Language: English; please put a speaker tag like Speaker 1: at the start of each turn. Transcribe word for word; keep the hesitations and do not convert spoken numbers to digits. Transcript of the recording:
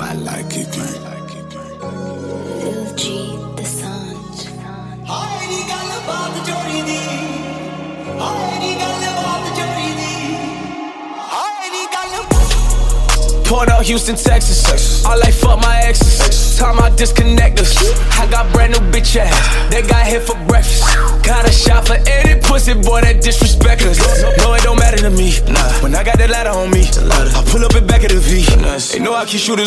Speaker 1: I like it, man.
Speaker 2: Lil G, the Sanj.
Speaker 3: Aeri gal baat jodi di, aeri gal baat jodi di, aeri gal.
Speaker 4: Port out Houston, Texas. I like fuck my exes. Time I disconnect us. I got brand new bitch ass. They got here for breakfast. Got a shot for any pussy boy that disrespect us. No, it don't matter to me. Nah. When I got that ladder on me, I pull up and back of the V. They know I keep shooters